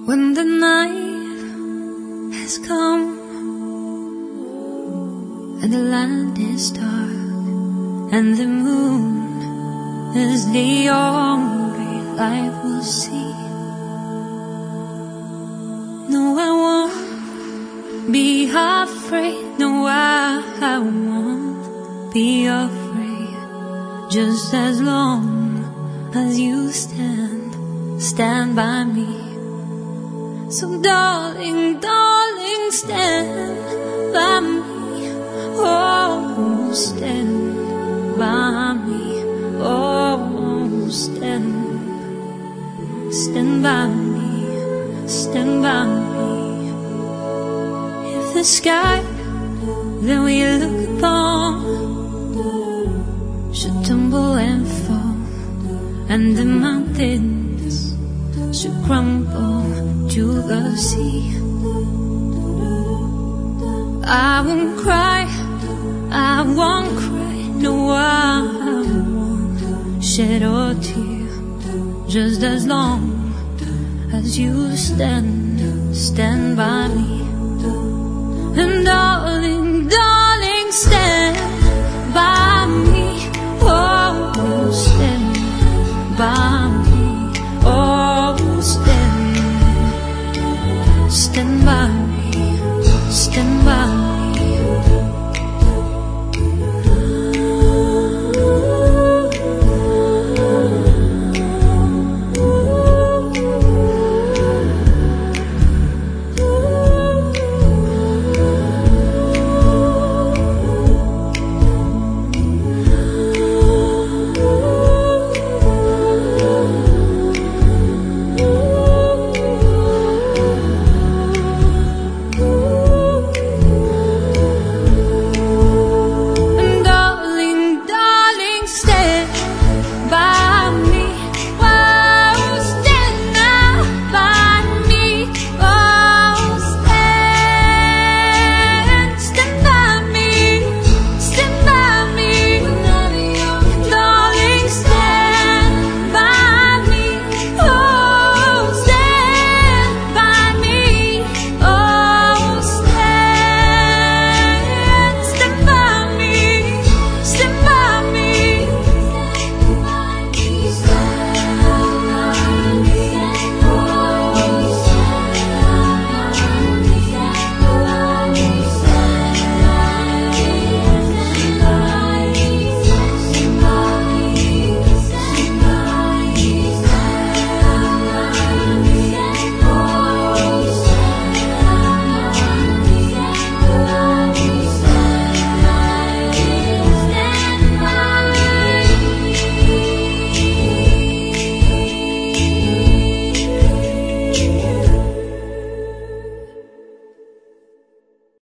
When the night has come and the land is dark and the moon is the only light we'll see, no, I won't be afraid. No, I won't be afraid. Just as long as you stand by me. So darling, darling, stand by me. Oh, stand by me. Oh, stand by me. Stand by me. If the sky that we look upon should tumble and fall, and the mountains should crumble to the sea, I won't cry, I won't cry. No, I won't shed a tear. Just as long as you stand by me. And darling, darling, stand by me. Oh, stand by me. Oh, stand by me.